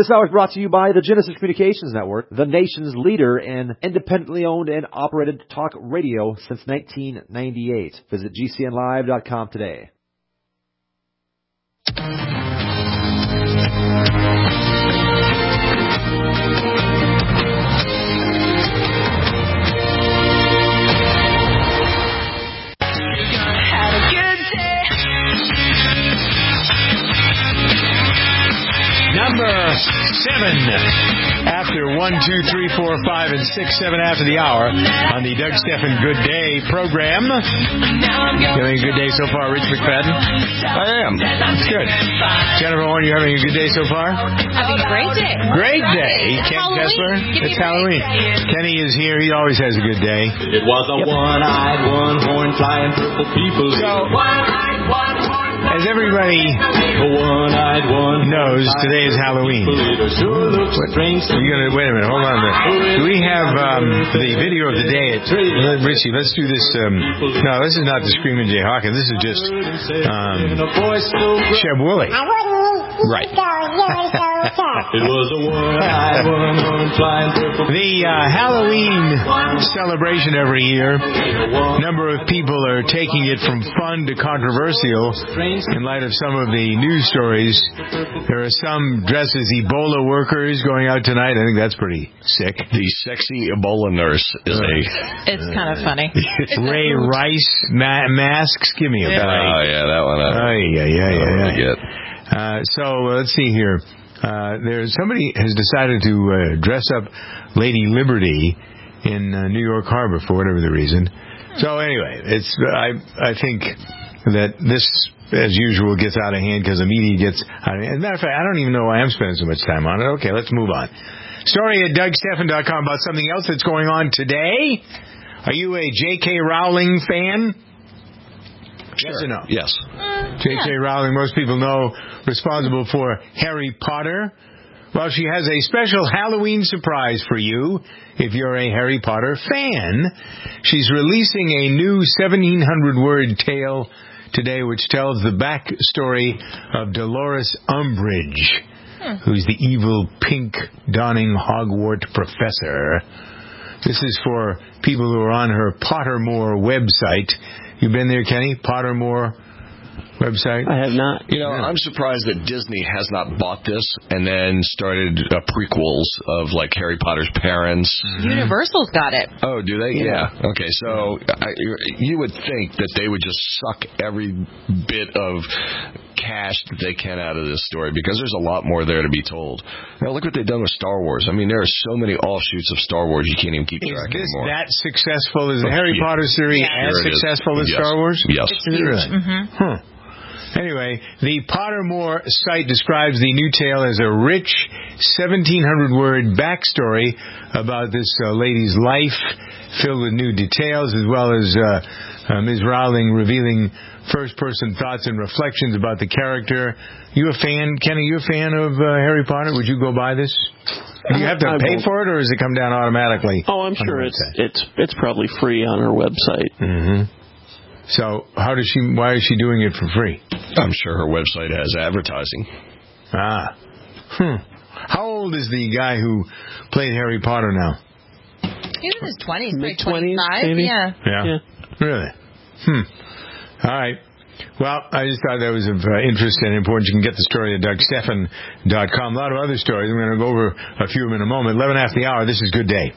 This hour is brought to you by the Genesis Communications Network, the nation's leader in independently owned and operated talk radio since 1998. Visit GCNlive.com today. Number 7 after 1, 2, 3, 4, 5, and 6, 7 after the hour on the Doug Stephan Good Day program. You having a good day so far, Rich McFadden? I am. Good. Jennifer Horn, you having a good day so far? Having a great day. Great day. Ken Kessler? It's Halloween. Kenny is here. He always has a good day. It was a one-eyed, one-horn flying purple people. So, as everybody knows, today is Halloween. Wait a minute, hold on a minute. Do we have the video of the day? Richie, let's do this. No, this is not the Screaming Jay Hawkins. This is just Sheb Woolley. Right. It was a one-eyed, one-horn flying purple. The Halloween celebration every year, a number of people are taking it from fun to controversial in light of some of the news stories. There are some dressed as Ebola workers going out tonight. I think that's pretty sick. The sexy Ebola nurse is It's kind of funny. Ray Rice masks. Give me a break. Oh, yeah, that one. So let's see here. Somebody has decided to dress up Lady Liberty in New York Harbor for whatever the reason. So anyway, I think that this, as usual, gets out of hand because the media gets out of hand. As a matter of fact, I don't even know why I'm spending so much time on it. Okay, let's move on. Story at DougStephan.com about something else that's going on today. Are you a J.K. Rowling fan? Sure. Yes or no? Yes. J.K. Rowling, most people know, responsible for Harry Potter. Well, she has a special Halloween surprise for you if you're a Harry Potter fan. She's releasing a new 1,700-word tale today which tells the backstory of Dolores Umbridge, who's the evil pink-donning Hogwarts professor. This is for people who are on her Pottermore website. You've been there, Kenny? Pottermore website? I have not. You know, I'm surprised that Disney has not bought this and then started prequels of, like, Harry Potter's parents. Universal's got it. Oh, do they? Yeah. Okay, so you would think that they would just suck every bit of cash that they can out of this story because there's a lot more there to be told. Now, look what they've done with Star Wars. I mean, there are so many offshoots of Star Wars you can't even keep track anymore. Is this that successful? Is the Harry Potter series as successful as Star Wars? Yes. Is it really? Huh. Anyway, the Pottermore site describes the new tale as a rich 1,700-word backstory about this lady's life, filled with new details, as well as Ms. Rowling revealing first-person thoughts and reflections about the character. You a fan, Kenny? You a fan of Harry Potter? Would you go buy this? Do you have to pay for it, or does it come down automatically? Oh, I'm sure it's probably free on her website. Mm-hmm. So why is she doing it for free? I'm sure her website has advertising. How old is the guy who played Harry Potter now? He's in his 20s, mid-20s, like 25. maybe? Yeah. Really? All right. Well, I just thought that was of interest and important. You can get the story at DougStephan.com. A lot of other stories. I'm going to go over a few of them in a moment. 11 after the hour. This is Good Day.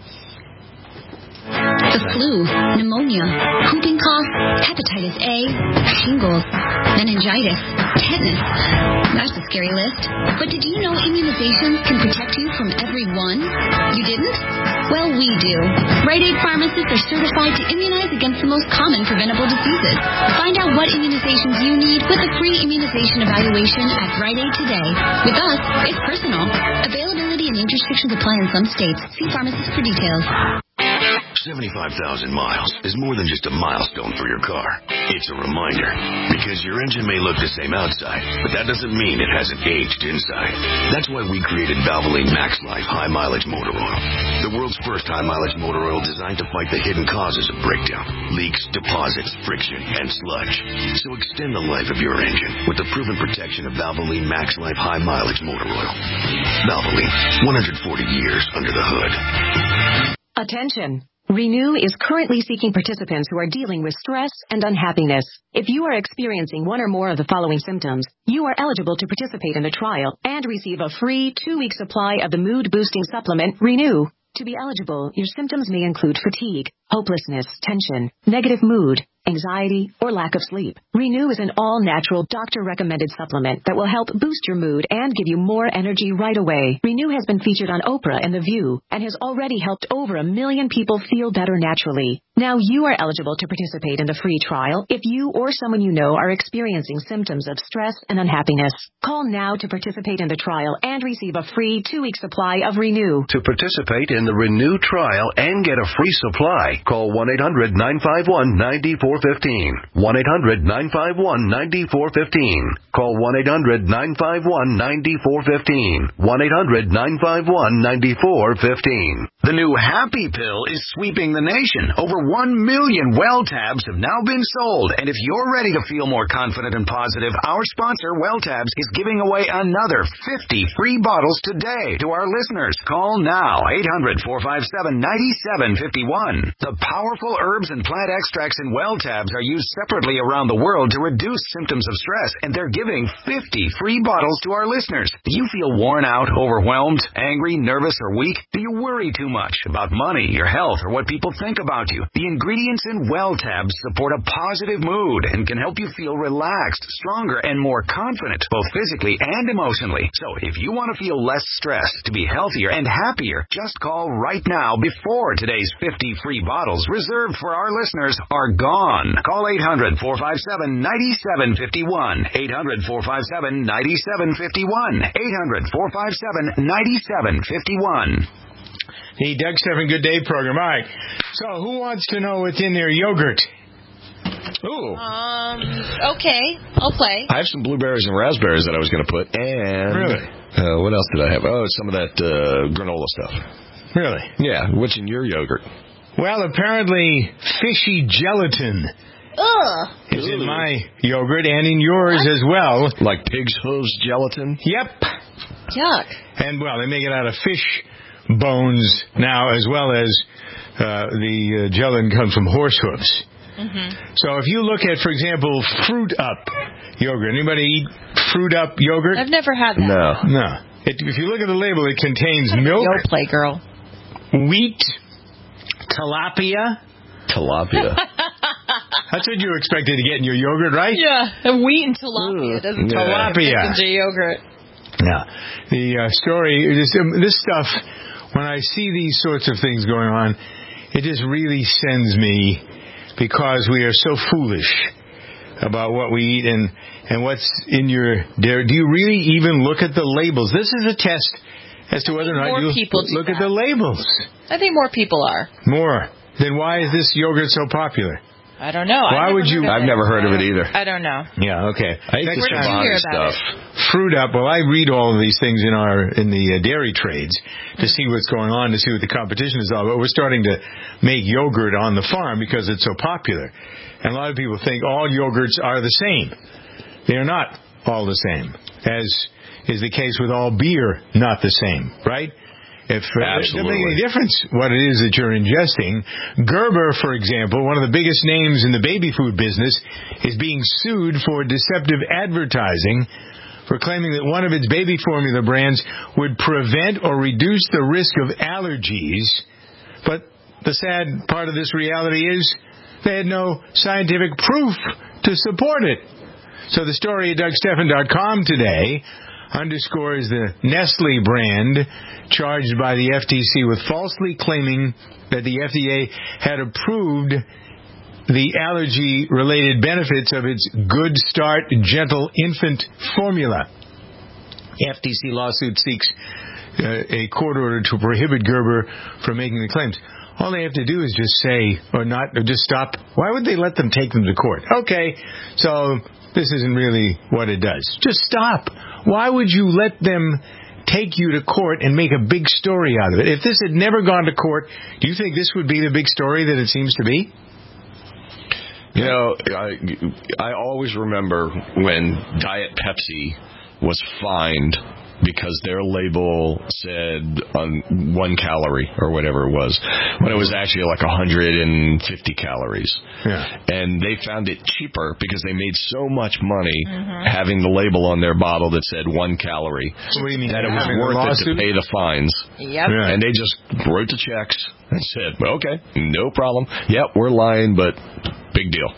The flu, pneumonia, whooping cough, hepatitis A, shingles, meningitis, tetanus. That's a scary list. But did you know immunizations can protect you from every one? You didn't? Well, we do. Rite Aid pharmacists are certified to immunize against the most common preventable diseases. Find out what immunizations you need with a free immunization evaluation at Rite Aid today. With us, it's personal. Availability and age restrictions apply in some states. See pharmacists for details. 75,000 miles is more than just a milestone for your car. It's a reminder, because your engine may look the same outside, but that doesn't mean it hasn't aged inside. That's why we created Valvoline Max Life High Mileage Motor Oil, the world's first high mileage motor oil designed to fight the hidden causes of breakdown, leaks, deposits, friction, and sludge. So extend the life of your engine with the proven protection of Valvoline Max Life High Mileage Motor Oil. Valvoline, 140 years under the hood. Attention! Renew is currently seeking participants who are dealing with stress and unhappiness. If you are experiencing one or more of the following symptoms, you are eligible to participate in the trial and receive a free 2-week supply of the mood-boosting supplement, Renew. To be eligible, your symptoms may include fatigue, hopelessness, tension, negative mood, anxiety, or lack of sleep. Renew is an all-natural, doctor-recommended supplement that will help boost your mood and give you more energy right away. Renew has been featured on Oprah and The View and has already helped over 1 million people feel better naturally. Now you are eligible to participate in the free trial if you or someone you know are experiencing symptoms of stress and unhappiness. Call now to participate in the trial and receive a free 2-week supply of Renew. To participate in the Renew trial and get a free supply, call 1-800-951-9415. 1-800-951-9415. Call 1-800-951-9415. 1-800-951-9415. The new Happy Pill is sweeping the nation. Over 1 million Well Tabs have now been sold. And if you're ready to feel more confident and positive, our sponsor, Well Tabs, is giving away another 50 free bottles today to our listeners. Call now, 800-457-9751. The powerful herbs and plant extracts in Well Tabs are used separately around the world to reduce symptoms of stress, and they're giving 50 free bottles to our listeners. Do you feel worn out, overwhelmed, angry, nervous, or weak? Do you worry too much about money, your health, or what people think about you? The ingredients in Well Tabs support a positive mood and can help you feel relaxed, stronger, and more confident, both physically and emotionally. So if you want to feel less stressed, to be healthier and happier, just call right now before today's 50 free bottles reserved for our listeners are gone. Call 800-457-9751. 800-457-9751. 800-457-9751. The Doug Stephan Good Day program. All right. So who wants to know what's in their yogurt? Ooh. Okay. I'll play. I have some blueberries and raspberries that I was going to put. And really? What else did I have? Oh, some of that granola stuff. Really? Yeah. What's in your yogurt? Well, apparently fishy gelatin is in my yogurt and in yours as well. Like pig's hooves gelatin? Yep. Yuck. And, well, they make it out of fish bones now, as well as the gelatin comes from horse hooves. Mm-hmm. So if you look at, for example, Fruit Up yogurt. Anybody eat Fruit Up yogurt? I've never had that. No. If you look at the label, it contains milk. Yo, play girl. Wheat. Tilapia. That's what you expected to get in your yogurt, right? Yeah, and wheat and tilapia doesn't tilapia into yogurt. Yeah. The story, this stuff, when I see these sorts of things going on, it just really sends me, because we are so foolish about what we eat and what's in your dairy. Do you really even look at the labels? This is a test as to whether or not you look at the labels. I think more people are. More. Then why is this yogurt so popular? I don't know. Why would you? I've never heard of it either. I don't know. Yeah, okay. I eat the Chobani stuff. Fruit Up. Well, I read all of these things in the dairy trades to see what's going on, to see what the competition is all about. We're starting to make yogurt on the farm because it's so popular. And a lot of people think all yogurts are the same. They are not all the same, as is the case with all beer, not the same, right? It doesn't make any difference what it is that you're ingesting. Gerber, for example, one of the biggest names in the baby food business, is being sued for deceptive advertising for claiming that one of its baby formula brands would prevent or reduce the risk of allergies. But the sad part of this reality is they had no scientific proof to support it. So the story at DougStephan.com today underscores the Nestle brand charged by the FTC with falsely claiming that the FDA had approved the allergy-related benefits of its Good Start Gentle Infant formula. The FTC lawsuit seeks a court order to prohibit Gerber from making the claims. all they have to do is just say, or just stop. Why would they let them take them to court? Okay, so this isn't really what it does. Just stop. Why would you let them take you to court and make a big story out of it? If this had never gone to court, do you think this would be the big story that it seems to be? You know, I always remember when Diet Pepsi was fined because their label said 1 calorie or whatever it was, when it was actually like 150 calories. Yeah. And they found it cheaper because they made so much money having the label on their bottle that said 1 calorie. What do you mean? That it was worth it to pay the fines. Yep. Yeah. And they just wrote the checks and said, well, okay, no problem. Yep, we're lying, but big deal.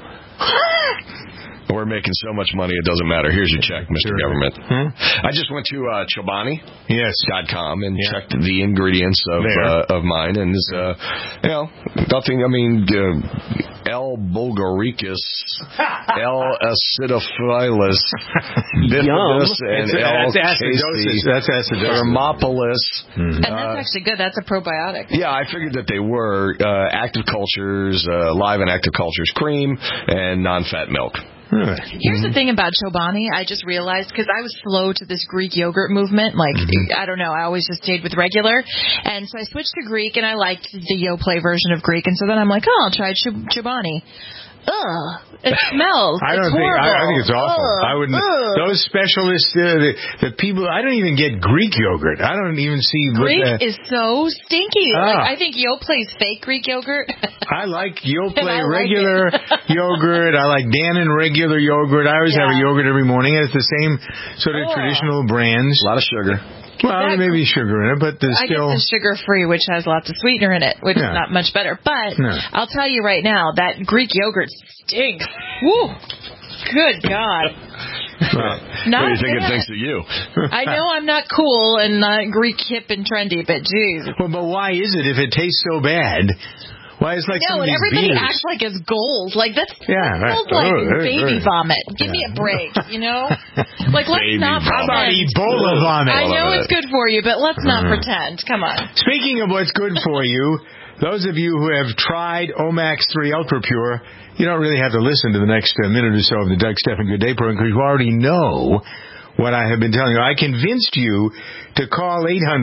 We're making so much money, it doesn't matter. Here's your check, Mr. Government. I just went to Chobani.com and checked the ingredients of mine, and nothing. I mean, L. bulgaricus, L. acidophilus, bifidus, and L. casei, that's acidosis. Thermopolis. And that's actually good. That's a probiotic. Yeah, I figured that they were active cultures, live and active cultures cream, and non-fat milk. Here's the thing about Chobani. I just realized, because I was slow to this Greek yogurt movement. Like, I don't know, I always just stayed with regular. And so I switched to Greek, and I liked the Yoplait version of Greek. And so then I'm like, I'll try Chobani. Ugh, it smells. I think it's awful. I wouldn't. Those specialists, the people. I don't even get Greek yogurt. I don't even see Greek is so stinky. Ah. Like, I think Yoplait's fake Greek yogurt. I like Yoplait regular yogurt. I like Dannon regular yogurt. I always have a yogurt every morning, and it's the same sort of traditional brands. A lot of sugar. Well, there may be sugar in it, but there's still... I get the sugar-free, which has lots of sweetener in it, which is not much better. But I'll tell you right now, that Greek yogurt stinks. Woo! Good God. What do you think it thinks of you? I know I'm not cool and not Greek hip and trendy, but geez. Well, but why is it if it tastes so bad? Why is like some of these everybody beers? acts like it's gold. Like that right. smells like baby vomit. Give me a break, you know? Like let's not pretend. How about Ebola vomit? I know it's good for you, but let's not pretend. Come on. Speaking of what's good for you, those of you who have tried Omax 3 Ultra Pure, you don't really have to listen to the next minute or so of the Doug Stephan Good Day program because you already know what I have been telling you. I convinced you to call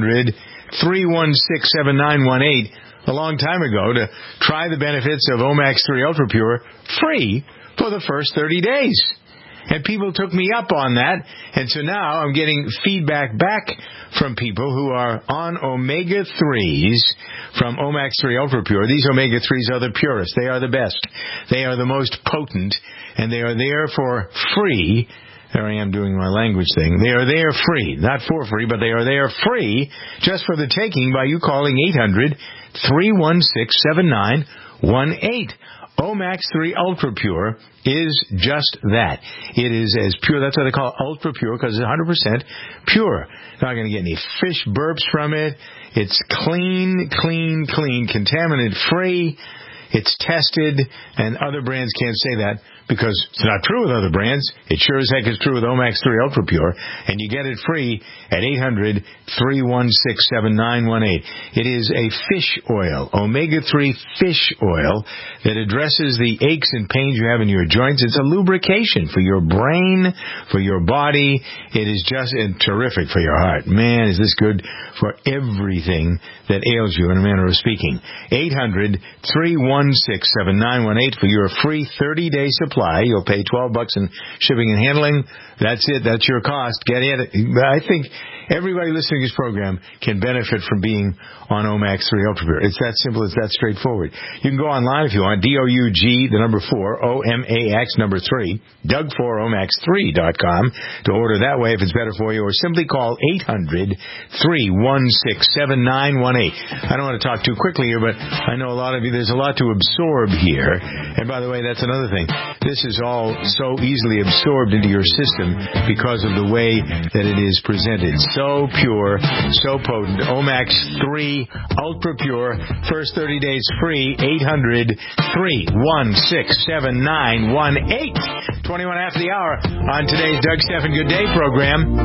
800-316-7918 a long time ago to try the benefits of Omax 3 Ultra Pure free for the first 30 days. And people took me up on that, and so now I'm getting feedback back from people who are on omega-3s from Omax 3 Ultra Pure. These omega-3s are the purest. They are the best. They are the most potent, and they are there for free. There I am doing my language thing. They are there free. Not for free, but they are there free just for the taking by you calling 800-316-7918. Omax 3 Ultra Pure is just that. It is as pure. That's why they call it Ultra Pure, because it's 100% pure. Not going to get any fish burps from it. It's clean, contaminant free. It's tested, and other brands can't say that because it's not true with other brands. It sure as heck is true with Omax 3 Ultra Pure, and you get it free at 800-316-7918. It is a fish oil, omega-3 fish oil, that addresses the aches and pains you have in your joints. It's a lubrication for your brain, for your body. It is just terrific for your heart. Man, is this good for everything that ails you, in a manner of speaking. 800-316-7918 for your free 30-day supply. You'll pay $12 in shipping and handling. That's it. That's your cost. Get it. I think everybody listening to this program can benefit from being on Omax 3 Ultra Pure. It's that simple. It's that straightforward. You can go online if you want. DOUG, the number 4, OMAX, number 3, Doug4Omax3.com to order that way if it's better for you, or simply call 800-316-7918. I don't want to talk too quickly here, but I know a lot of you, there's a lot to absorb here. And by the way, that's another thing. This is all so easily absorbed into your system because of the way that it is presented. So pure, so potent. Omax 3 Ultra Pure. First 30 days free. 800-316-7918. 21 after the hour on today's Doug Stephan Good Day program.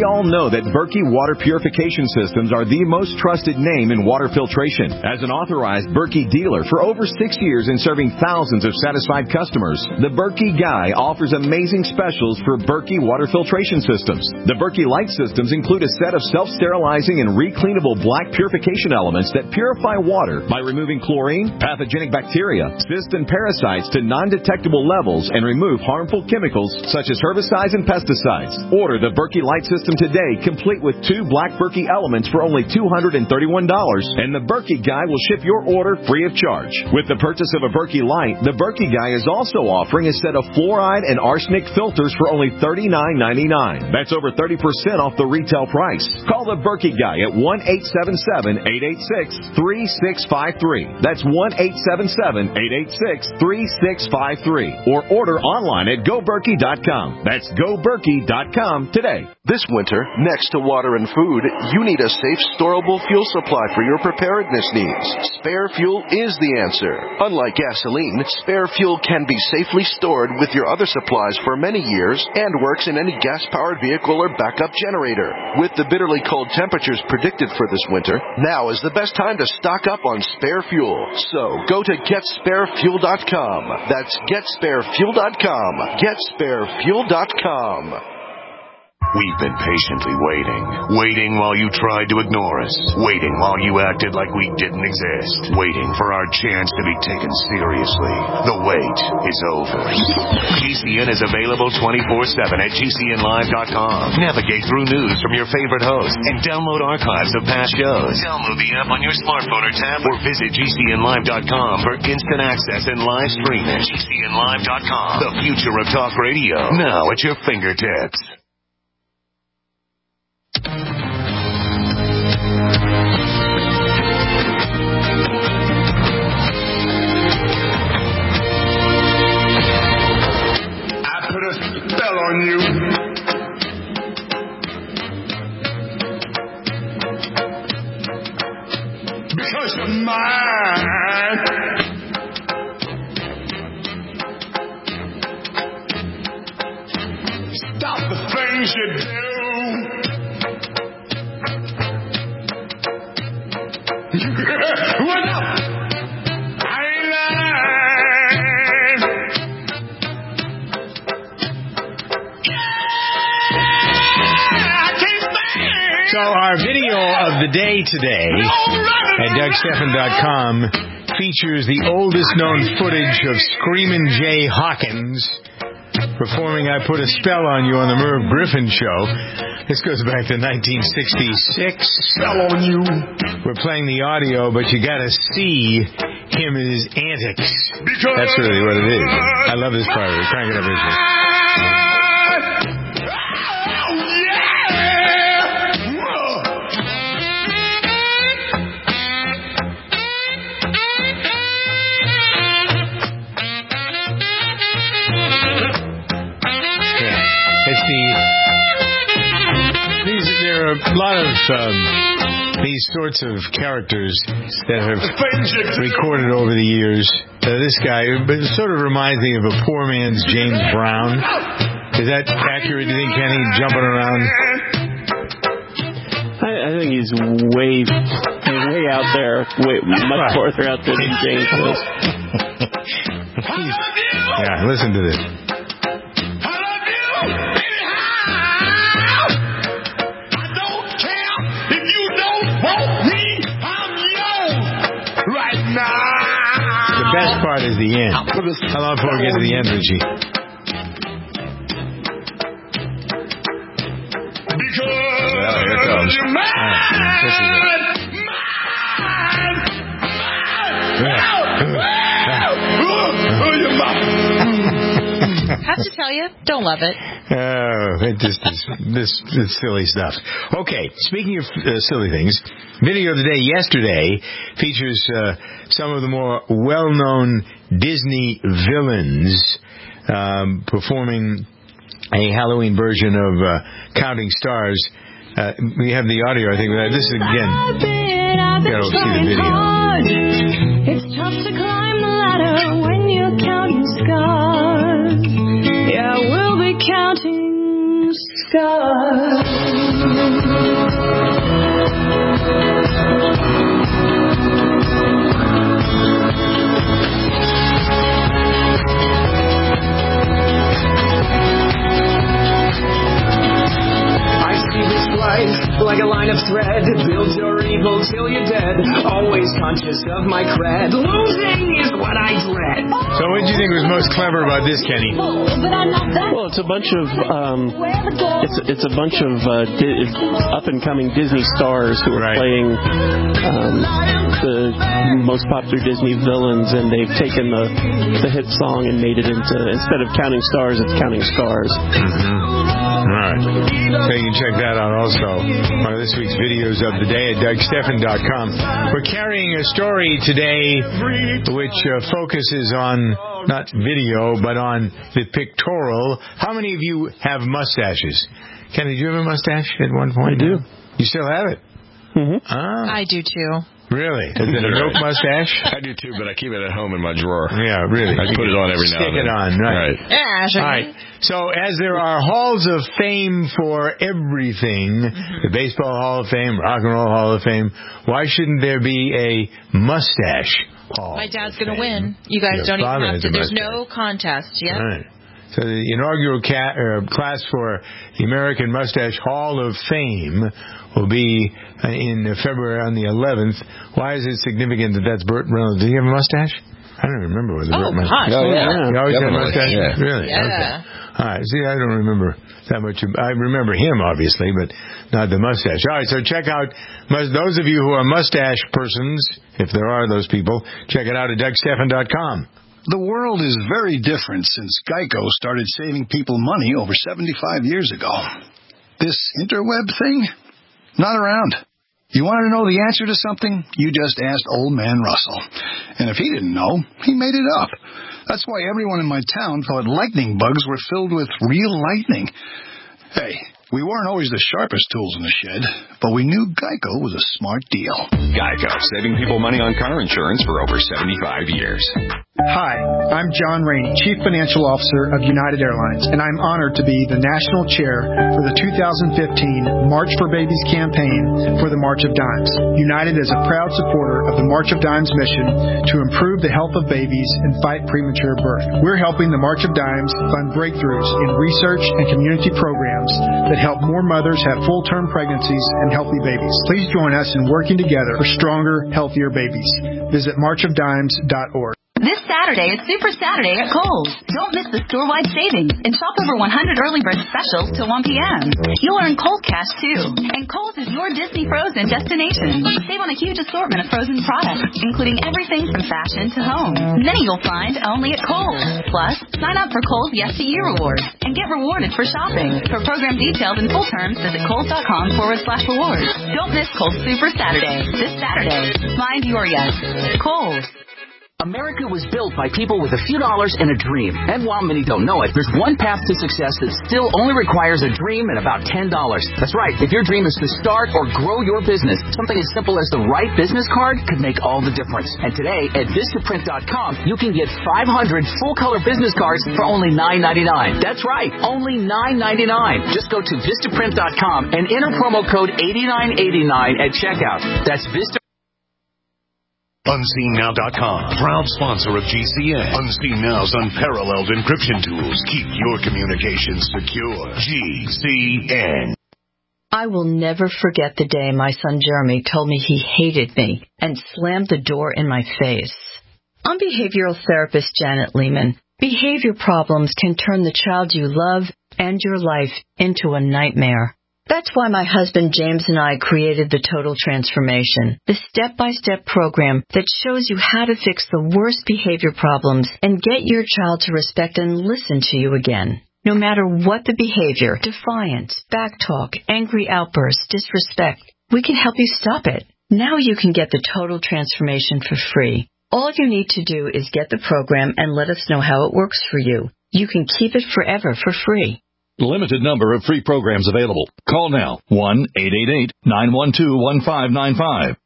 all know that Berkey Water Purification Systems are the most trusted name in water filtration. As an authorized Berkey dealer for over 6 years and serving thousands of satisfied customers, the Berkey Guy offers amazing specials for Berkey water filtration systems. The Berkey Light systems include a set of self-sterilizing and recleanable black purification elements that purify water by removing chlorine, pathogenic bacteria, cysts, and parasites to non-detectable levels and remove harmful chemicals such as herbicides and pesticides. Order the Berkey Light system today, complete with 2 black Berkey elements for only $231, and the Berkey Guy will ship your order free of charge. With the purchase of a Berkey Light, the Berkey Guy is also offering a set of fluoride and arsenic filters for only $39.99. That's over 30% off the retail price. Call the Berkey Guy at 1-877-886-3653. That's 1-877-886-3653. Or order online at GoBerkey.com. That's GoBerkey.com today. This winter, next to water and food, you need a safe, storable fuel supply for your preparedness needs. Spare Fuel is the answer. Unlike gasoline, Spare Fuel can be safely stored with your other supplies for many years and works in any gas-powered vehicle or backup generator. With the bitterly cold temperatures predicted for this winter, now is the best time to stock up on Spare Fuel. So, go to GetSpareFuel.com. That's GetSpareFuel.com. GetSpareFuel.com. We've been patiently waiting while you tried to ignore us, waiting while you acted like we didn't exist, waiting for our chance to be taken seriously. The wait is over. GCN is available 24/7 at GCNlive.com. Navigate through news from your favorite hosts and download archives of past shows. Download the app on your smartphone or tablet or visit GCNlive.com for instant access and live streaming. GCNlive.com, the future of talk radio, now at your fingertips. I put a spell on you. Because you're mine. Stop the things you do. What up? I ain't lying. So our video of the day today at DougStephan.com features the oldest known footage of Screamin' Jay Hawkins performing I Put a Spell on You on the Merv Griffin Show. This goes back to 1966. Spell on you. We're playing the audio, but you gotta see him and his antics. That's really what it is. I love this part of it. Crank it up, Richard. There are a lot of these sorts of characters that have recorded over the years. This guy sort of reminds me of a poor man's James Brown. Is that accurate? Do you think, Kenny, jumping around? I think he's way out there, much farther out there than James was. Yeah, listen to this. The best part is the end. How long before we get to the end, Richie? Well, here it comes. This is I have to tell you, don't love it. It just is this silly stuff. Okay, speaking of silly things, video of the day yesterday features some of the more well-known Disney villains performing a Halloween version of Counting Stars. We have the audio, I think. This is, again, you gotta see the video. It's tough to climb the ladder when you're counting scars. Yeah, we'll be counting scars. Like a line of thread, build your evil till you're dead. Always conscious of my cred. Losing is what I dread. So what did you think was most clever about this, Kenny? Well, it's a bunch of it's a bunch of up and coming Disney stars who are playing the most popular Disney villains, and they've taken the hit song and made it into, instead of Counting Stars, it's Counting Scars. All right. So you can check that out also. One of this week's videos of the day at DougStephan.com. We're carrying a story today which focuses on not video, but on the pictorial. How many of you have mustaches? Kenny, did you have a mustache at one point? I do. You still have it? Mm-hmm. I do too. Really? Is it a milk mustache? I do too, but I keep it at home in my drawer. Yeah, really. I put it on every now and then. Stick it on, right. Yeah, all right. So as there are halls of fame for everything, the Baseball Hall of Fame, Rock and Roll Hall of Fame, why shouldn't there be a mustache hall? My dad's going to win. You guys don't even have to. There's no contest yet. Right. So the inaugural class for the American Mustache Hall of Fame will be in February on the 11th. Why is it significant that that's Burt Reynolds? Did he have a mustache? I don't remember. Was it Burt mustache? Oh, yeah. He always had a mustache? Yeah. Really? Yeah. Okay. All right. See, I don't remember that much. I remember him, obviously, but not the mustache. All right. So check out, those of you who are mustache persons, if there are those people, check it out at DougStephan.com. The world is very different since Geico started saving people money over 75 years ago. This interweb thing? Not around. You wanted to know the answer to something? You just asked Old Man Russell. And if he didn't know, he made it up. That's why everyone in my town thought lightning bugs were filled with real lightning. Hey, we weren't always the sharpest tools in the shed, but we knew Geico was a smart deal. Geico, saving people money on car insurance for over 75 years. Hi, I'm John Rainey, Chief Financial Officer of United Airlines, and I'm honored to be the National Chair for the 2015 March for Babies campaign for the March of Dimes. United is a proud supporter of the March of Dimes mission to improve the health of babies and fight premature birth. We're helping the March of Dimes fund breakthroughs in research and community programs that help more mothers have full-term pregnancies and healthy babies. Please join us in working together for stronger, healthier babies. Visit marchofdimes.org. This Saturday is Super Saturday at Kohl's. Don't miss the store-wide savings and shop over 100 early bird specials till 1 p.m. You'll earn Kohl's cash, too. And Kohl's is your Disney Frozen destination. Save on a huge assortment of Frozen products, including everything from fashion to home. Many you'll find only at Kohl's. Plus, sign up for Kohl's Yes to You rewards and get rewarded for shopping. For program details and full terms, visit Kohl's.com/rewards. Don't miss Kohl's Super Saturday. This Saturday, find your yes. Kohl's. America was built by people with a few dollars and a dream. And while many don't know it, there's one path to success that still only requires a dream and about $10. That's right. If your dream is to start or grow your business, something as simple as the right business card could make all the difference. And today at Vistaprint.com, you can get 500 full-color business cards for only $9.99. That's right, only $9.99. Just go to Vistaprint.com and enter promo code 8989 at checkout. That's Vista. UnseenNow.com, proud sponsor of GCN. Unseen Now's unparalleled encryption tools keep your communications secure. GCN. I will never forget the day my son Jeremy told me he hated me and slammed the door in my face. I'm behavioral therapist Janet Lehman. Behavior problems can turn the child you love and your life into a nightmare. That's why my husband James and I created the Total Transformation, the step-by-step program that shows you how to fix the worst behavior problems and get your child to respect and listen to you again. No matter what the behavior, defiance, backtalk, angry outbursts, disrespect, we can help you stop it. Now you can get the Total Transformation for free. All you need to do is get the program and let us know how it works for you. You can keep it forever for free. Limited number of free programs available. Call now. 1-888-912-1595.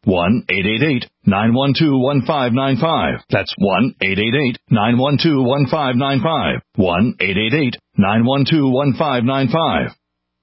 1-888-912-1595. That's 1-888-912-1595. 1-888-912-1595.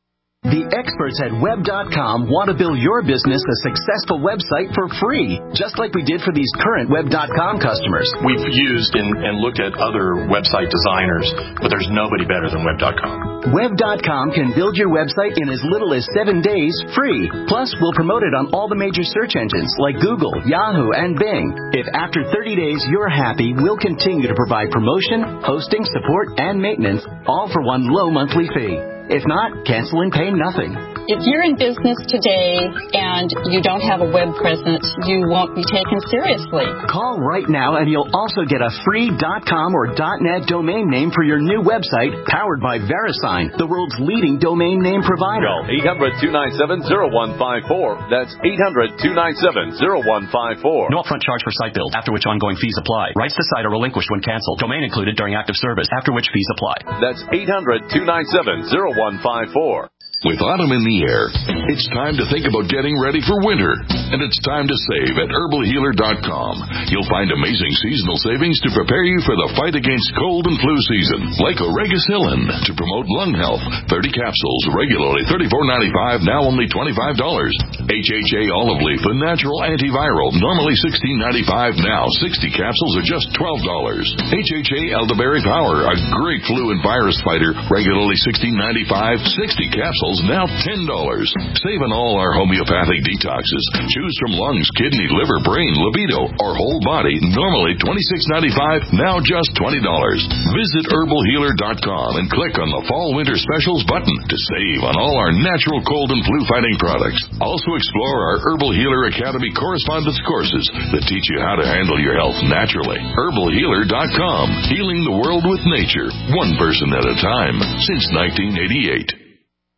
The experts at Web.com want to build your business a successful website for free, just like we did for these current Web.com customers. We've used and looked at other website designers, but there's nobody better than Web.com. Web.com can build your website in as little as 7 days free. Plus, we'll promote it on all the major search engines like Google, Yahoo, and Bing. If after 30 days you're happy, we'll continue to provide promotion, hosting, support, and maintenance, all for one low monthly fee. If not, cancel and pay nothing. If you're in business today and you don't have a web presence, you won't be taken seriously. Call right now and you'll also get a free .com or .net domain name for your new website powered by VeriSign, the world's leading domain name provider. Call 800-297-0154. That's 800-297-0154. No upfront charge for site build, after which ongoing fees apply. Rights to site are relinquished when canceled. Domain included during active service, after which fees apply. That's 800-297-0154. With autumn in the air, it's time to think about getting ready for winter. And it's time to save at herbalhealer.com. You'll find amazing seasonal savings to prepare you for the fight against cold and flu season. Like Oregacillin to promote lung health. 30 capsules, regularly $34.95, now only $25. HHA olive leaf, a natural antiviral, normally $16.95, now 60 capsules are just $12. HHA elderberry power, a great flu and virus fighter, regularly $16.95, 60 capsules, now $10. Save on all our homeopathic detoxes. Choose from lungs, kidney, liver, brain, libido, or whole body. Normally $26.95, now just $20. Visit herbalhealer.com and click on the Fall Winter Specials button to save on all our natural cold and flu fighting products. Also explore our Herbal Healer Academy correspondence courses that teach you how to handle your health naturally. herbalhealer.com. Healing the world with nature, one person at a time, since 1988.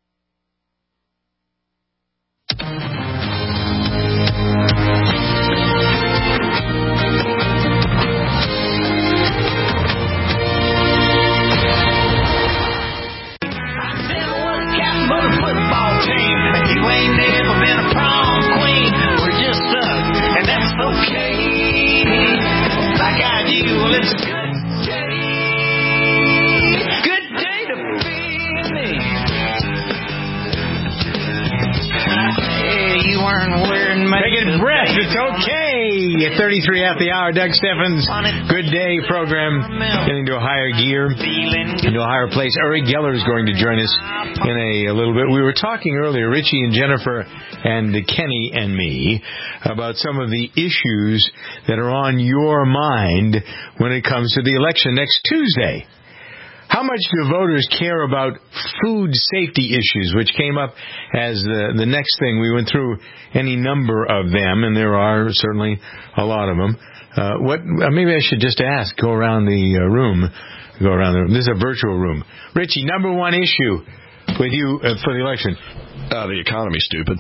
It's okay. At 33 at the hour, Doug Steffens, Good Day program, getting to a higher gear, into a higher place. Uri Geller is going to join us in a little bit. We were talking earlier, Richie and Jennifer and Kenny and me, about some of the issues that are on your mind when it comes to the election next Tuesday. How much do voters care about food safety issues, which came up as the next thing? We went through any number of them, and there are certainly a lot of them. Maybe I should just ask, go around the room. This is a virtual room. Richie, number one issue with you for the election? The economy, stupid.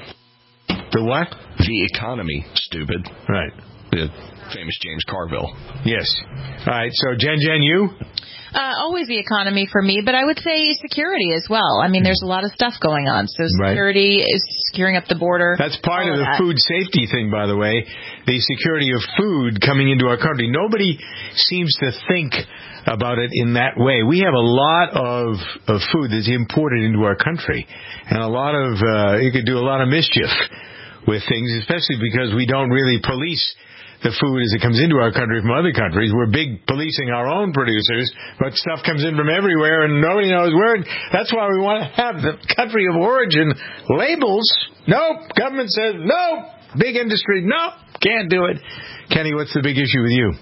The what? The economy, stupid. Right. The famous James Carville. Yes. All right, so Jen, you? Always the economy for me, but I would say security as well. I mean, there's a lot of stuff going on. So security is securing up the border. That's part of the food safety thing, by the way, the security of food coming into our country. Nobody seems to think about it in that way. We have a lot of food that's imported into our country, and a lot of you could do a lot of mischief with things, especially because we don't really police the food as it comes into our country from other countries. We're big policing our own producers, but stuff comes in from everywhere and nobody knows where. That's why we want to have the country of origin labels. Nope. Government says no. Big industry, no. Can't do it. Kenny, what's the big issue with you?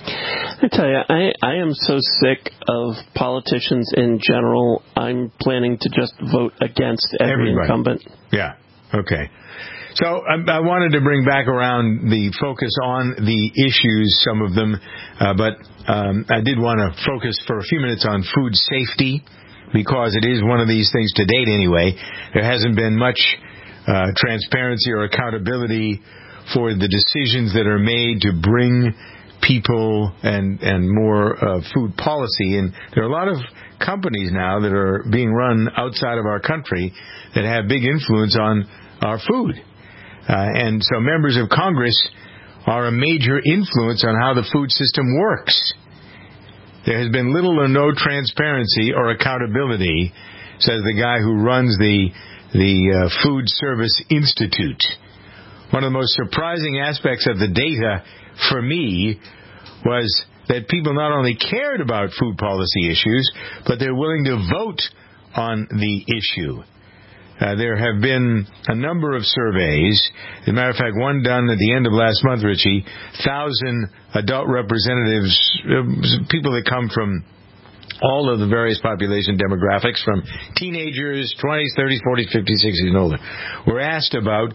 I tell you, I am so sick of politicians in general. I'm planning to just vote against every incumbent. Yeah. Okay. So I wanted to bring back around the focus on the issues, some of them, but I did want to focus for a few minutes on food safety, because it is one of these things, to date anyway. There hasn't been much transparency or accountability for the decisions that are made to bring people and more food policy. And there are a lot of companies now that are being run outside of our country that have big influence on our food. And so members of Congress are a major influence on how the food system works. There has been little or no transparency or accountability says the guy who runs the Food Service Institute. One of the most surprising aspects of the data for me was that people not only cared about food policy issues, but they're willing to vote on the issue. There have been a number of surveys. As a matter of fact, one done at the end of last month, Richie, 1,000 adult representatives, people that come from all of the various population demographics, from teenagers, 20s, 30s, 40s, 50s, 60s, and older, were asked about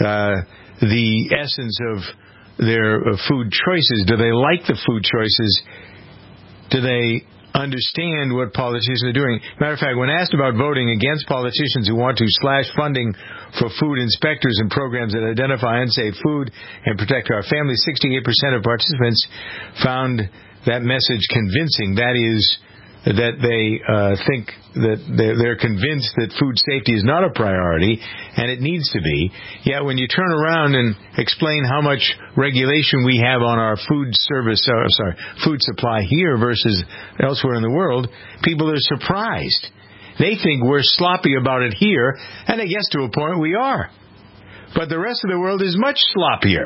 the essence of their food choices. Do they like the food choices? Do they understand what politicians are doing? Matter of fact, when asked about voting against politicians who want to slash funding for food inspectors and programs that identify unsafe food and protect our families, 68% of participants found that message convincing. That is, that they think that they're convinced that food safety is not a priority, and it needs to be. Yet when you turn around and explain how much regulation we have on our food supply here versus elsewhere in the world, people are surprised. They think we're sloppy about it here, and I guess to a point we are. But the rest of the world is much sloppier.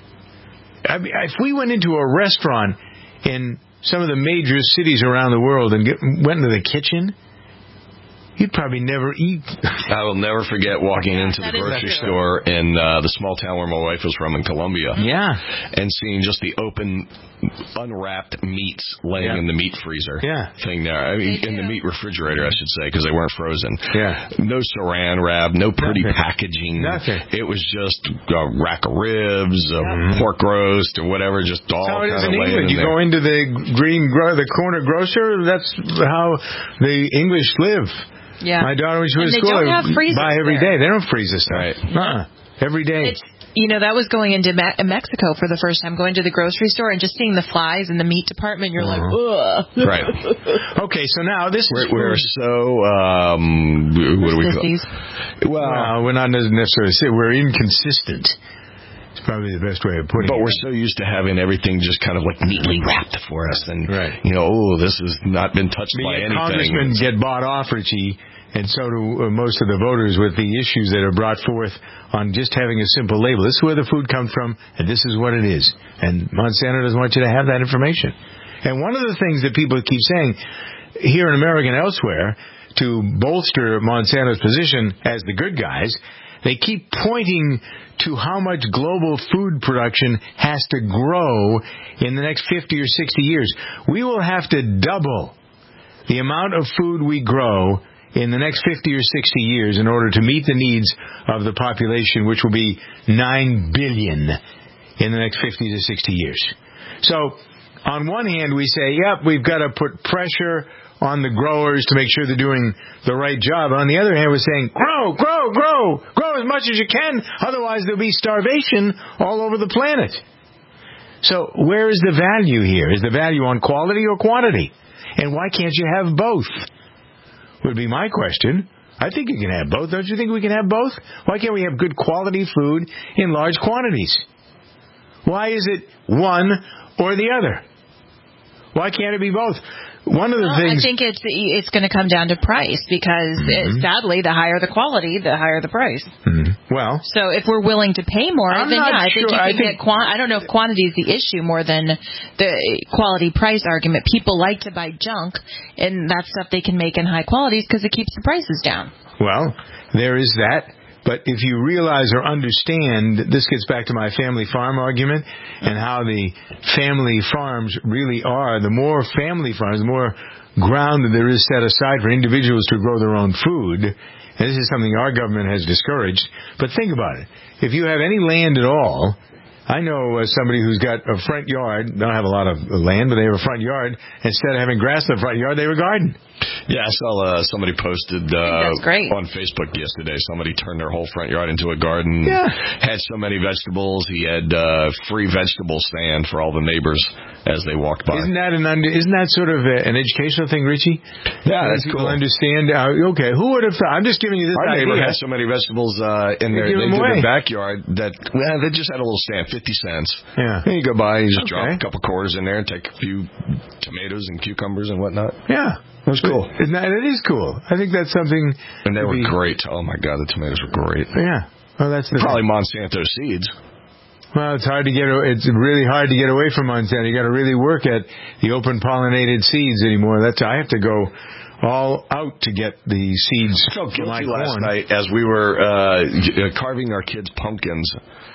I mean, if we went into a restaurant in some of the major cities around the world and went into the kitchen, you'd probably never eat. I will never forget walking into the grocery store in the small town where my wife was from in Colombia. Yeah. And seeing just the open, unwrapped meats laying in the meat freezer thing there. I mean, in the meat refrigerator, I should say, because they weren't frozen. Yeah. No saran wrap, no pretty packaging. Nothing. It was just a rack of ribs, a pork roast, or whatever, just all kind of laying in You there. go into the corner grocer, that's how the English live. Yeah. My daughter, when she was And in school, they don't have freezers buy every there. day. They don't freeze this stuff. Right. Every day. That was going into Mexico for the first time, going to the grocery store and just seeing the flies in the meat department. You're like, ugh. Right. Okay, so now this is... We're so... what do we call it? Well, we're not necessarily... We're inconsistent. It's probably the best way of putting it. But we're so used to having everything just kind of like neatly wrapped for us. And, this has not been touched by anything. Congressmen get bought off, Richie, and so do most of the voters with the issues that are brought forth on just having a simple label. This is where the food comes from, and this is what it is. And Monsanto doesn't want you to have that information. And one of the things that people keep saying here in America and elsewhere to bolster Monsanto's position as the good guys, they keep pointing to how much global food production has to grow in the next 50 or 60 years. We will have to double the amount of food we grow in the next 50 or 60 years in order to meet the needs of the population, which will be 9 billion in the next 50 to 60 years. So, on one hand, we say, we've got to put pressure on the growers to make sure they're doing the right job. On the other hand, we're saying, grow as much as you can, otherwise there'll be starvation all over the planet. So where is the value here? Is the value on quality or quantity? And why can't you have both? Would be my question. I think you can have both. Don't you think we can have both? Why can't we have good quality food in large quantities? Why is it one or the other? Why can't it be both? One of the things... I think it's going to come down to price because, sadly, the higher the quality, the higher the price. Well... So if we're willing to pay more, then I think you can get... I don't know if quantity is the issue more than the quality-price argument. People like to buy junk, and that's stuff they can make in high qualities because it keeps the prices down. Well, there is that. But if you realize or understand, this gets back to my family farm argument and how the family farms really are. The more family farms, the more ground that there is set aside for individuals to grow their own food. And this is something our government has discouraged. But think about it. If you have any land at all, I know somebody who's got a front yard, don't have a lot of land, but they have a front yard. Instead of having grass in the front yard, they have a garden. Yeah, I saw somebody posted that's great. on Facebook yesterday. Somebody turned their whole front yard into a garden. Yeah. Had so many vegetables. He had free vegetable stand for all the neighbors as they walked by. Isn't that sort of an educational thing, Richie? Yeah, that's people cool. Understand. Okay, who would have thought? I'm just giving you this Our idea. neighbor had so many vegetables in their backyard that they just had a little stand, 50 cents. Yeah. And you go by, you just drop a couple quarters in there and take a few tomatoes and cucumbers and whatnot. Yeah. It was cool. cool. It is cool. I think that's something. And they were great. Oh my God, the tomatoes were great. Yeah. Well, that's probably Monsanto seeds. Well, it's really hard to get away from Monsanto. You got to really work at the open pollinated seeds anymore. I have to go all out to get the seeds. I felt guilty last night as we were carving our kids' pumpkins.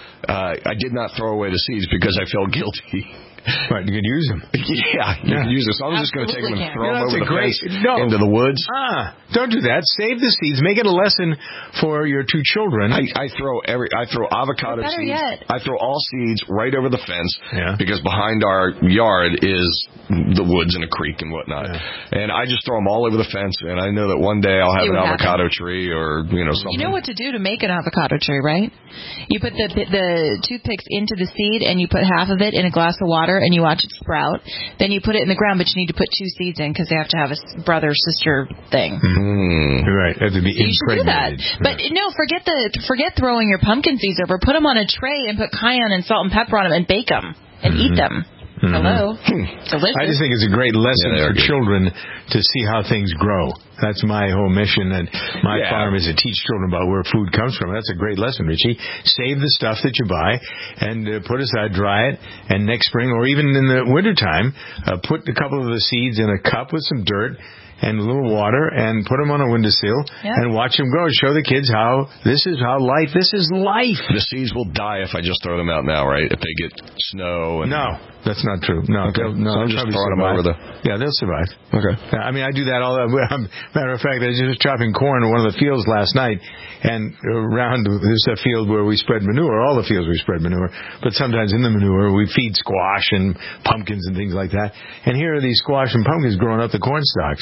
I did not throw away the seeds because I felt guilty. Right, you can use them. Yeah, you can use them. So I'm just going to take them and throw them over the fence into the woods. Don't do that. Save the seeds. Make it a lesson for your two children. I throw avocado seeds. I throw all seeds right over the fence because behind our yard is the woods and a creek and whatnot. And I just throw them all over the fence, and I know that one day I'll have an avocado tree or something. You know what to do to make an avocado tree, right? You put the toothpicks into the seed, and you put half of it in a glass of water, and you watch it sprout. Then you put it in the ground, but you need to put 2 seeds in because they have to have a brother-sister thing. Right, have to be you should do that. But no, forget throwing your pumpkin seeds over. Put them on a tray and put cayenne and salt and pepper on them and bake them and eat them. Hello. Delicious. I just think it's a great lesson for children to see how things grow. That's my whole mission at my farm, is to teach children about where food comes from. That's a great lesson, Richie. Save the stuff that you buy and put aside, dry it, and next spring or even in the wintertime, put a couple of the seeds in a cup with some dirt and a little water and put them on a windowsill and watch them grow. Show the kids this is life. The seeds will die if I just throw them out now, right? If they get snow. No, that's not true. No, okay. So I'm just throwing them over Yeah, they'll survive. Okay. I mean, I do that all the matter of fact, I was just chopping corn in one of the fields last night, and around there's a field where we spread manure. All the fields we spread manure, but sometimes in the manure we feed squash and pumpkins and things like that. And here are these squash and pumpkins growing up the corn stalks.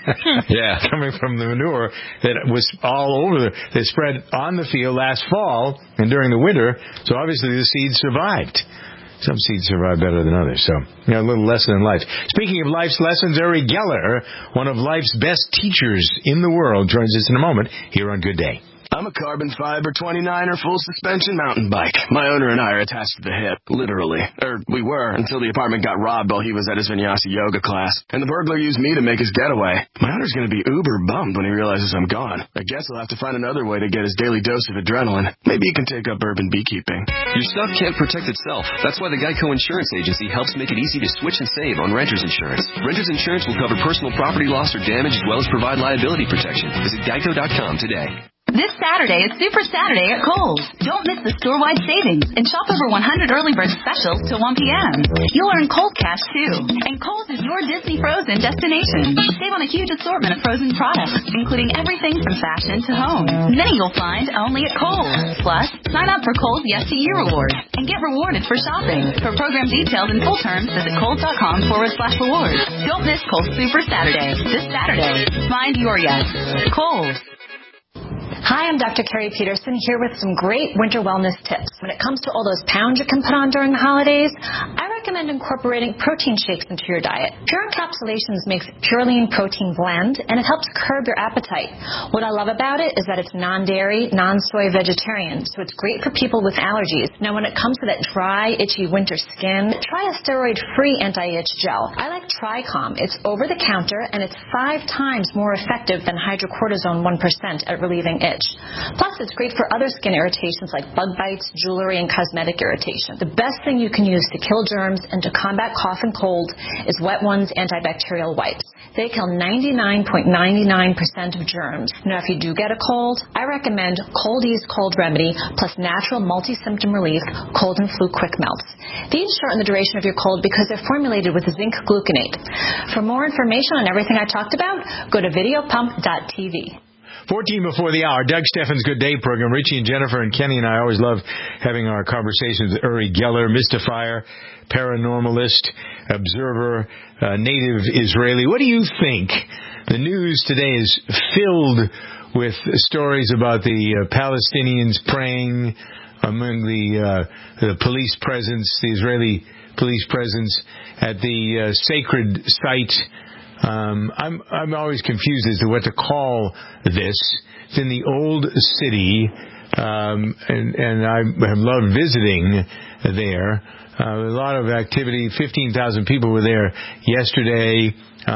Coming from the manure that was all over. They spread on the field last fall and during the winter, so obviously the seeds survived. Some seeds survive better than others. So, a little lesson in life. Speaking of life's lessons, Uri Geller, one of life's best teachers in the world, joins us in a moment here on Good Day. I'm a carbon fiber 29er full suspension mountain bike. My owner and I are attached to the hip, literally. We were, until the apartment got robbed while he was at his vinyasa yoga class. And the burglar used me to make his getaway. My owner's going to be uber bummed when he realizes I'm gone. I guess he'll have to find another way to get his daily dose of adrenaline. Maybe he can take up urban beekeeping. Your stuff can't protect itself. That's why the Geico Insurance Agency helps make it easy to switch and save on renter's insurance. Renter's insurance will cover personal property loss or damage as well as provide liability protection. Visit geico.com today. This Saturday is Super Saturday at Kohl's. Don't miss the store-wide savings and shop over 100 early bird specials till 1 p.m. You'll earn Kohl's Cash, too. And Kohl's is your Disney Frozen destination. Save on a huge assortment of Frozen products, including everything from fashion to home. Many you'll find only at Kohl's. Plus, sign up for Kohl's Yes to You rewards and get rewarded for shopping. For program details and full terms, visit Kohl's.com/rewards. Don't miss Kohl's Super Saturday. This Saturday, find your yes. Kohl's. Hi, I'm Dr. Carrie Peterson here with some great winter wellness tips. When it comes to all those pounds you can put on during the holidays, I recommend incorporating protein shakes into your diet. Pure Encapsulations makes pure lean protein blend, and it helps curb your appetite. What I love about it is that it's non-dairy, non-soy vegetarian, so it's great for people with allergies. Now, when it comes to that dry, itchy winter skin, try a steroid-free anti-itch gel. I like Tricom. It's over-the-counter, and it's 5 times more effective than hydrocortisone 1% at relieving itch. Plus, it's great for other skin irritations like bug bites, jewelry, and cosmetic irritation. The best thing you can use to kill germs and to combat cough and cold is Wet One's antibacterial wipes. They kill 99.99% of germs. Now, if you do get a cold, I recommend Cold Ease Cold Remedy plus natural multi-symptom relief, cold and flu quick melts. These shorten the duration of your cold because they're formulated with zinc gluconate. For more information on everything I talked about, go to videopump.tv. 14 before the hour, Doug Steffens' Good Day program. Richie and Jennifer and Kenny and I always love having our conversations with Uri Geller, mystifier, paranormalist, observer, native Israeli. What do you think? The news today is filled with stories about the Palestinians praying among the police presence, the Israeli police presence at the sacred site. I'm always confused as to what to call this. It's in the old city and I have loved visiting there. A lot of activity. 15,000 people were there yesterday.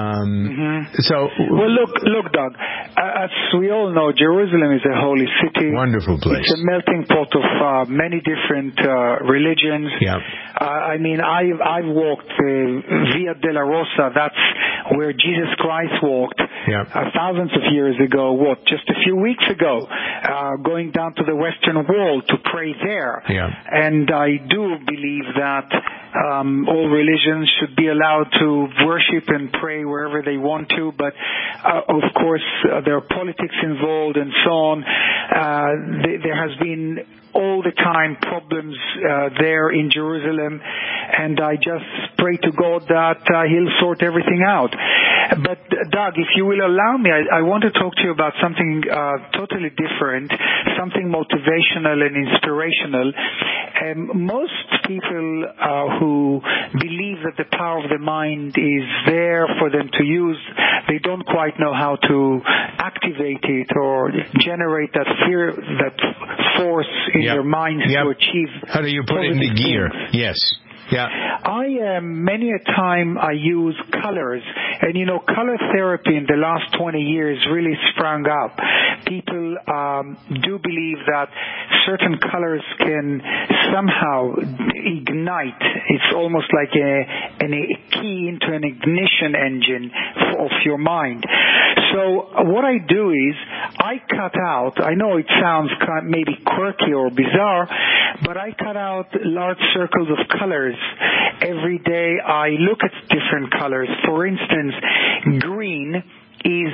So, well, look, Doug. As we all know, Jerusalem is a holy city. Wonderful place. It's a melting pot of many different religions. Yeah. I mean, I've walked Via Dolorosa. That's where Jesus Christ walked thousands of years ago. Just a few weeks ago, going down to the Western Wall to pray there. Yeah. And I do believe that all religions should be allowed to worship and pray wherever they want to, but of course there are politics involved and so on. There has been all the time problems there in Jerusalem, and I just pray to God that He'll sort everything out. But Doug, if you will allow me, I want to talk to you about something totally different, something motivational and inspirational. Most people who believe that the power of the mind is there for them to use, they don't quite know how to activate it or generate that fear, that force in their minds to achieve. How do you put it into gear? Yes. Yeah. Many a time I use colors, and color therapy in the last 20 years really sprung up. People do believe that certain colors can somehow ignite. It's almost like a key into an ignition engine of your mind. So what I do is I cut out, I know it sounds maybe quirky or bizarre, but I cut out large circles of colors. Every day I look at different colors. For instance, green is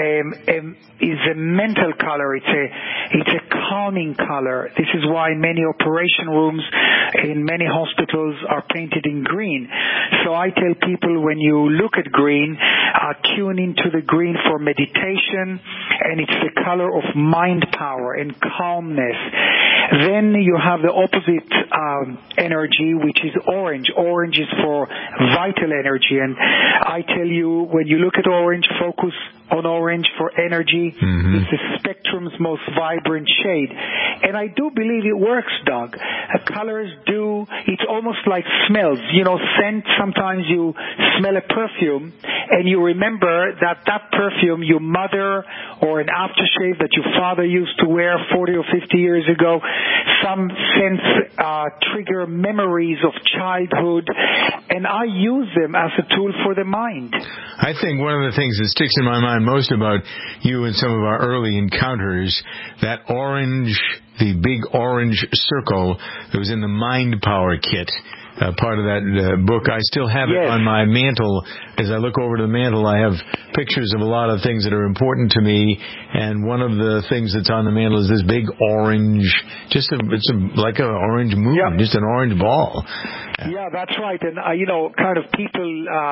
a mental color. It's a calming color. This is why many operation rooms in many hospitals are painted in green. So I tell people, when you look at green, tune into the green for meditation, and it's the color of mind power and calmness. Then you have the opposite energy, which is orange. Orange is for vital energy, and I tell you, when you look at orange, focus on orange for energy. It's the spectrum's most vibrant shade. And I do believe it works, Doug. Colors do, it's almost like smells. Scent, sometimes you smell a perfume and you remember that perfume your mother or an aftershave that your father used to wear 40 or 50 years ago. Some scents trigger memories of childhood, and I use them as a tool for the mind. I think one of the things that sticks in my mind most about you and some of our early encounters, that orange, the big orange circle that was in the Mind Power kit, part of that book. I still have it on my mantle. As I look over to the mantle, I have pictures of a lot of things that are important to me, and one of the things that's on the mantle is this big orange, it's like an orange moon, just an orange ball. Yeah, that's right. And, kind of people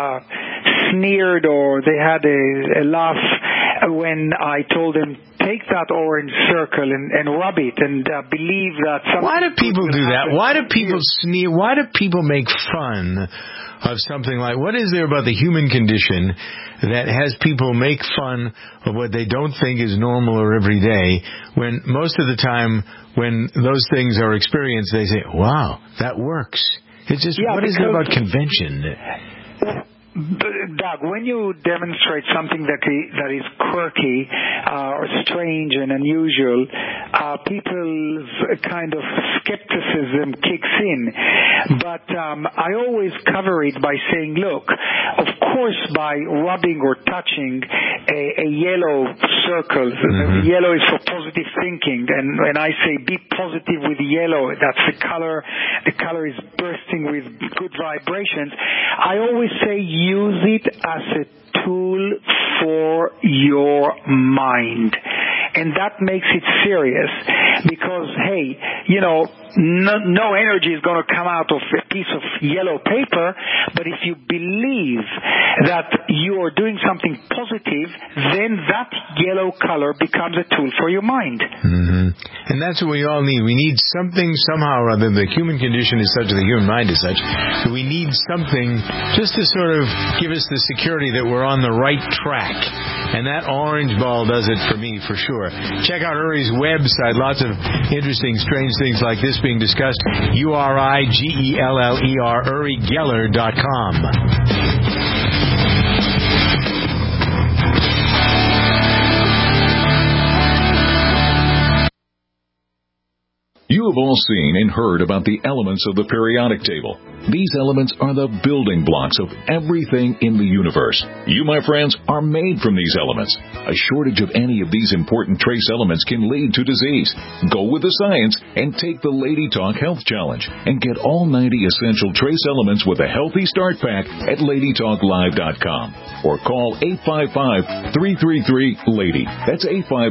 sneered, or they had a laugh when I told them, take that orange circle and rub it and believe that something. Why do people do that? Why do people sneer? Why do people make fun of something like, what is there about the human condition that has people make fun of what they don't think is normal or everyday, when most of the time when those things are experienced, they say, wow, that works. It's just, what is it about convention? Doug, when you demonstrate something that is quirky or strange and unusual, people's kind of skepticism kicks in. But I always cover it by saying, look, of course, by rubbing or touching a yellow circle, yellow is for positive thinking, and when I say be positive with yellow, that's the color is bursting with good vibrations. I always say use it as a tool for your mind. And that makes it serious because, hey, no energy is going to come out of a piece of yellow paper, but if you believe that you are doing something positive, then that yellow color becomes a tool for your mind. And that's what we all need. We need something somehow or other. The human condition is such, the human mind is such, that we need something just to sort of give us the security that we're on the right track. And that orange ball does it for me, for sure. Check out Uri's website. Lots of of interesting, strange things like this being discussed. URIGELLER, UriGeller.com. You have all seen and heard about the elements of the periodic table. These elements are the building blocks of everything in the universe. You, my friends, are made from these elements. A shortage of any of these important trace elements can lead to disease. Go with the science and take the Lady Talk Health Challenge and get all 90 essential trace elements with a healthy start pack at LadyTalkLive.com or call 855-333-LADY. That's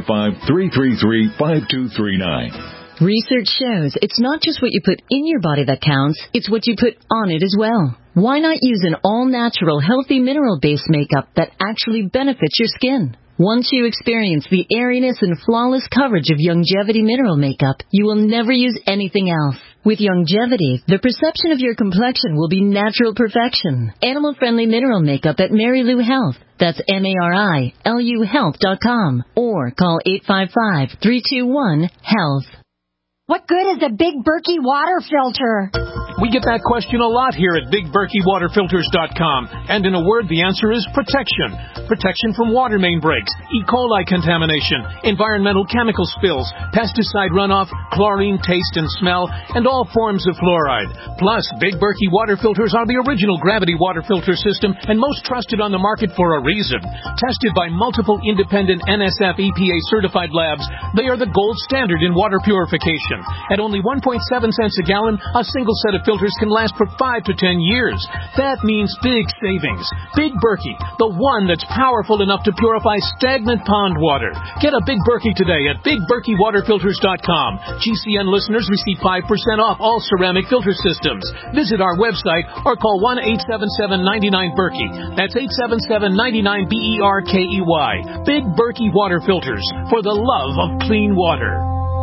855-333-5239. Research shows it's not just what you put in your body that counts, it's what you put on it as well. Why not use an all-natural, healthy mineral-based makeup that actually benefits your skin? Once you experience the airiness and flawless coverage of Longevity mineral makeup, you will never use anything else. With Longevity, the perception of your complexion will be natural perfection. Animal-friendly mineral makeup at Mary Lou Health. That's MARILU Health.com or call 855-321-HEALTH. What good is a Big Berkey water filter? We get that question a lot here at BigBerkeyWaterFilters.com. And in a word, the answer is protection. Protection from water main breaks, E. coli contamination, environmental chemical spills, pesticide runoff, chlorine, taste and smell, and all forms of fluoride. Plus, Big Berkey water filters are the original gravity water filter system and most trusted on the market for a reason. Tested by multiple independent NSF EPA certified labs, they are the gold standard in water purification. At only 1.7 cents a gallon, a single set of filters can last for 5 to 10 years. That means big savings. Big Berkey, the one that's powerful enough to purify stagnant pond water. Get a Big Berkey today at BigBerkeyWaterFilters.com. GCN listeners receive 5% off all ceramic filter systems. Visit our website or call 1-877-99-BERKEY. That's 877-99-BERKEY. Big Berkey Water Filters, for the love of clean water.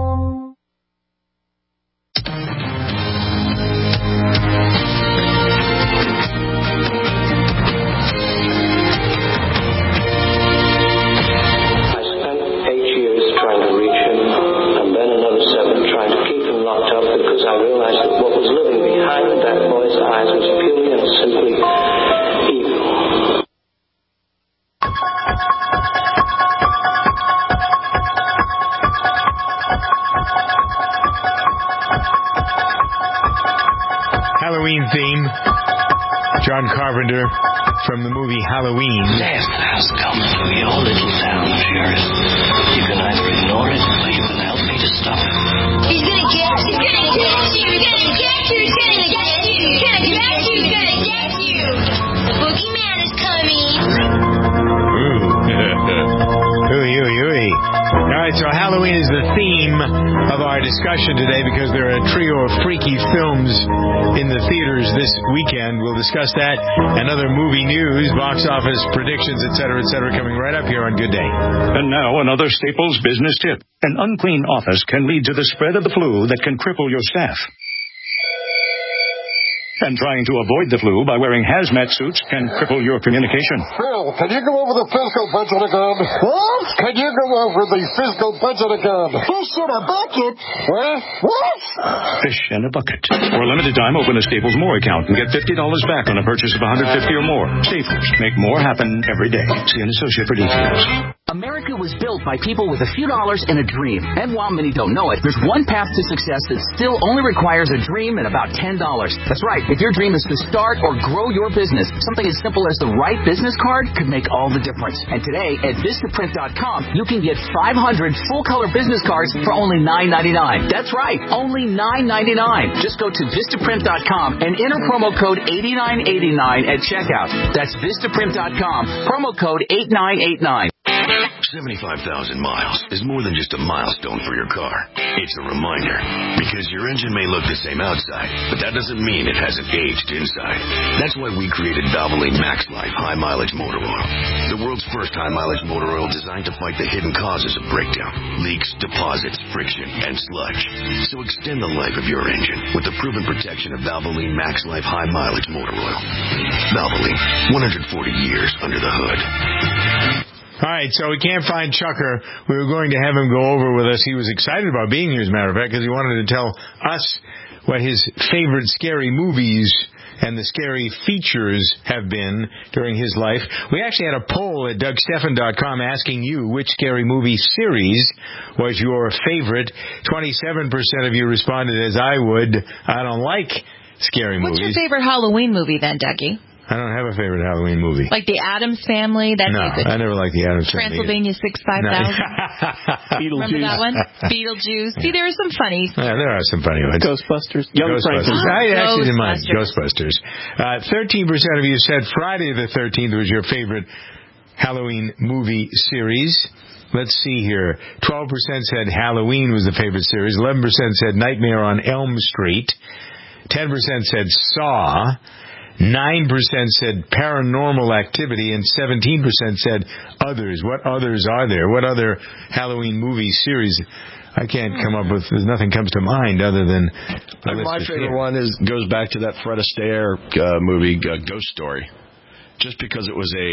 Halloween theme. John Carpenter from the movie Halloween. Death has come through your little town, Sheriff. You can either ignore it or you can help me to stop it. He's gonna get you. He's gonna get you. He's gonna get you. He's gonna get you. He's gonna get you. He's gonna get you. The boogeyman is coming. Ooh. All right, so Halloween is the theme of our discussion today because there are a trio of freaky films in the theaters this weekend. We'll discuss that and other movie news, box office predictions, etc., coming right up here on Good Day. And now another Staples business tip. An unclean office can lead to the spread of the flu that can cripple your staff. And trying to avoid the flu by wearing hazmat suits can cripple your communication. Phil, can you go over the fiscal budget again? What? Can you go over the fiscal budget again? Fish in a bucket? What? Fish in a bucket. For a limited time, open a Staples More account and get $50 back on a purchase of $150 or more. Staples. Make more happen every day. See an associate for details. America was built by people with a few dollars and a dream. And while many don't know it, there's one path to success that still only requires a dream and about $10. That's right. If your dream is to start or grow your business, something as simple as the right business card could make all the difference. And today at Vistaprint.com, you can get 500 full-color business cards for only $9.99. That's right, only $9.99. Just go to Vistaprint.com and enter promo code 8989 at checkout. That's Vistaprint.com, promo code 8989. 75,000 miles is more than just a milestone for your car. It's a reminder, because your engine may look the same outside, but that doesn't mean it hasn't aged inside. That's why we created Valvoline Max Life High Mileage Motor Oil, the world's first high mileage motor oil designed to fight the hidden causes of breakdown, leaks, deposits, friction, and sludge. So extend the life of your engine with the proven protection of Valvoline Max Life High Mileage Motor Oil. Valvoline, 140 years under the hood. All right, so we can't find Chucker. We were going to have him go over with us. He was excited about being here, as a matter of fact, because he wanted to tell us what his favorite scary movies and the scary features have been during his life. We actually had a poll at DougStephan.com asking you which scary movie series was your favorite. 27% of you responded as I would. I don't like scary movies. What's your favorite Halloween movie then, Dougie? I don't have a favorite Halloween movie. Like the Addams Family? That'd no, be a good. I never liked the Addams Family. Transylvania 65000. Remember that one? Beetlejuice. See, there are some funny. Yeah, there are some funny ones. Ghostbusters. Young Frankenstein. I actually didn't mind Ghostbusters. 13% of you said Friday the 13th was your favorite Halloween movie series. Let's see here. 12% said Halloween was the favorite series. 11% said Nightmare on Elm Street. 10% said Saw. 9% said Paranormal Activity, and 17% said others. What others are there? What other Halloween movie series? I can't come up with. Nothing comes to mind other than. My favorite one goes back to that Fred Astaire movie, Ghost Story. Just because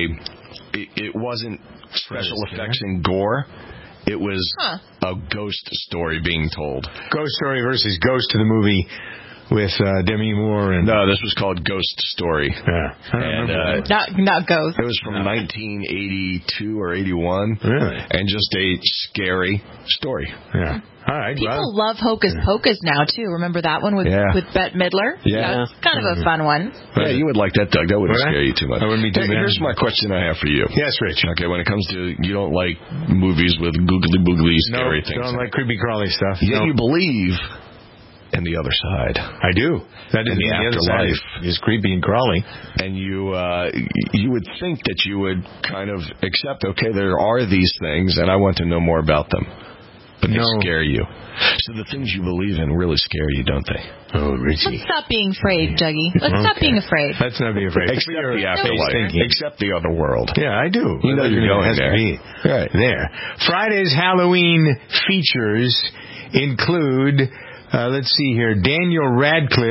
it wasn't special effects and gore. It was a ghost story being told. Ghost Story versus Ghost to the movie. With Demi Moore and... No, this was called Ghost Story. Yeah. And, not Ghost. It was from 1982 or 81. Really? And just a scary story. Yeah. All right. People love Hocus Pocus now, too. Remember that one with Bette Midler? Yeah. That's kind of a fun one. Yeah, you would like that, Doug. That wouldn't scare you too much. I wouldn't be too bad. Here's my question I have for you. Yes, Rich. Okay, when it comes to you don't like movies with googly-boogly scary things. No, don't like creepy-crawly stuff. Yet you believe... And the other side. I do. That is the other side is creepy and crawly. And you would think that you would kind of accept, okay, there are these things, and I want to know more about them. But they scare you. So the things you believe in really scare you, don't they? Oh, Richie. Let's stop being afraid, Dougie. Let's stop being afraid. Let's not be afraid. Except the afterlife. Except the other world. Yeah, I do. You know you're going there. Right. There. Friday's Halloween features include... let's see here. Daniel Radcliffe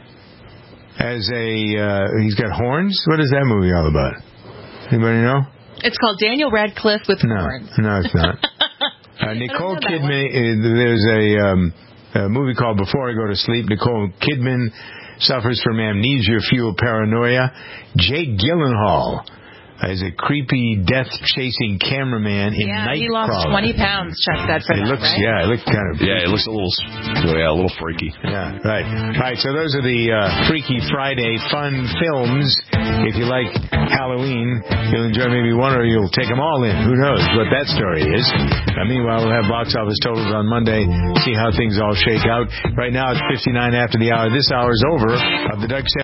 as he's got horns? What is that movie all about? Anybody know? It's called Daniel Radcliffe with horns. No, it's not. Nicole Kidman, there's a movie called Before I Go to Sleep. Nicole Kidman suffers from amnesia-fueled paranoia. Jake Gyllenhaal is a creepy, death-chasing cameraman in Nightcrawler. He lost 20 pounds. Chuck said for that, right? Yeah, it looks kind of... Yeah, it looks a little freaky. Yeah, right. All right, so those are the Freaky Friday fun films. If you like Halloween, you'll enjoy maybe one or you'll take them all in. Who knows what that story is. Meanwhile, we'll have box office totals on Monday, see how things all shake out. Right now, it's 59 after the hour. This hour's over of the Doug Stephan.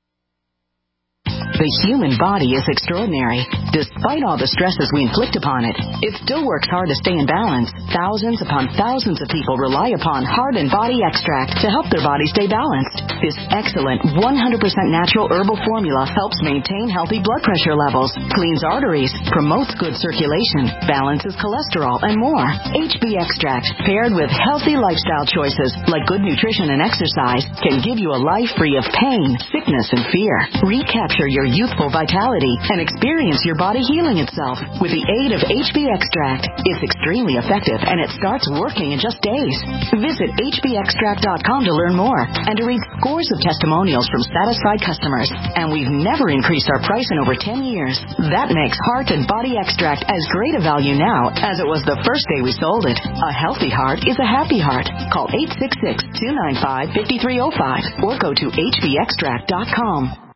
The human body is extraordinary. Despite all the stresses we inflict upon it, it still works hard to stay in balance. Thousands upon thousands of people rely upon Heart and Body Extract to help their body stay balanced. This excellent 100% natural herbal formula helps maintain healthy blood pressure levels, cleans arteries, promotes good circulation, balances cholesterol, and more. HB Extract, paired with healthy lifestyle choices like good nutrition and exercise, can give you a life free of pain, sickness, and fear. Recapture your youthful vitality and experience your body healing itself with the aid of HB Extract. It's extremely effective and it starts working in just days. Visit hbextract.com to learn more and to read scores of testimonials from satisfied customers. And we've never increased our price in over 10 years. That makes Heart and Body Extract as great a value now as it was the first day we sold it. A healthy heart is a happy heart. Call 866-295-5305 or go to hbextract.com.